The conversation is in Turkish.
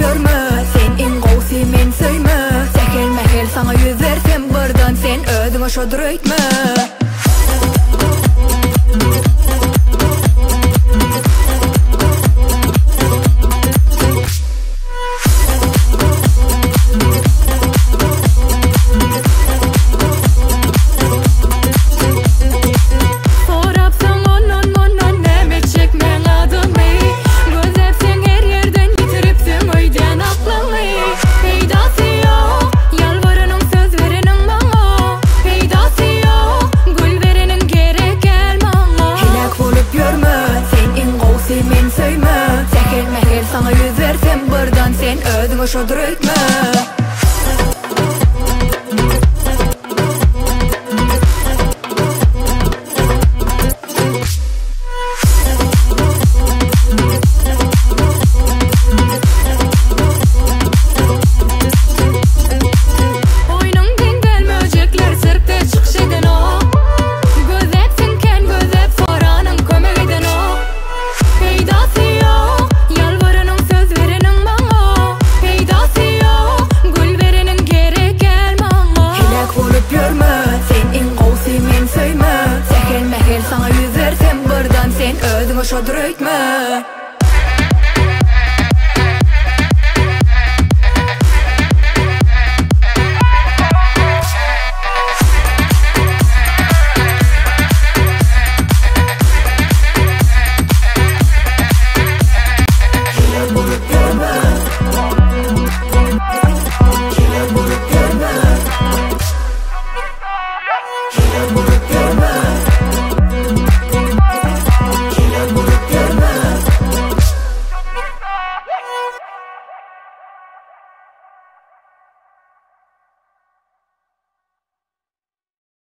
görme. Sen en gowsy men söýme. Sehel mehel sana yüz versem birden sen ödüňe şodur öýtme. Men söýme, sehel mehel sana yüz versem birden sen ödüňe şodur öýtme. Sana yüz versem birden sen ödüňe şodur öýtme. Killer bulup görme.